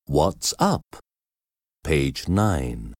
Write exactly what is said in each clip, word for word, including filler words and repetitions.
What's up? Page nine.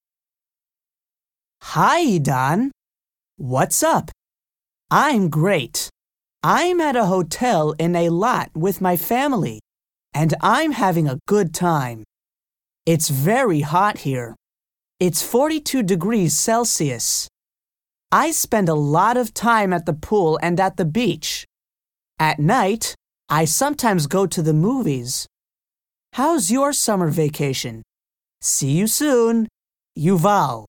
Hi, Don. What's up? I'm great. I'm at a hotel in a lot with my family, and I'm having a good time. It's very hot here. It's forty-two degrees Celsius. I spend a lot of time at the pool and at the beach. At night, I sometimes go to the movies. How's your summer vacation? See you soon. Yuval.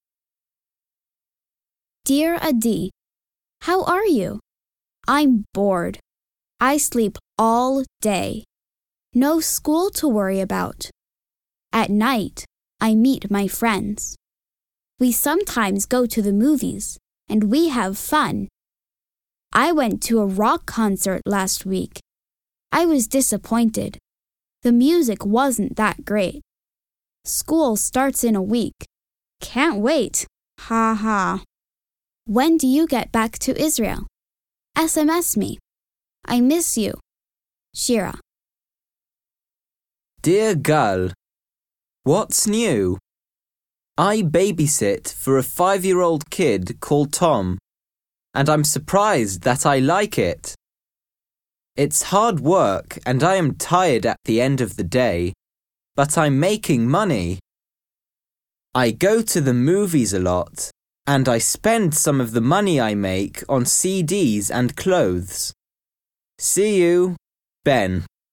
Dear Adi, how are you? I'm bored. I sleep all day. No school to worry about. At night, I meet my friends. We sometimes go to the movies, and we have fun. I went to a rock concert last week. I was disappointed. The music wasn't that great. School starts in a week. Can't wait. Ha ha. When do you get back to Israel? S M S me. I miss you. Shira. Dear Gal, what's new? I babysit for a five-year-old kid called Tom, and I'm surprised that I like it. It's hard work and I am tired at the end of the day, but I'm making money. I go to the movies a lot, and I spend some of the money I make on C Ds and clothes. See you, Ben.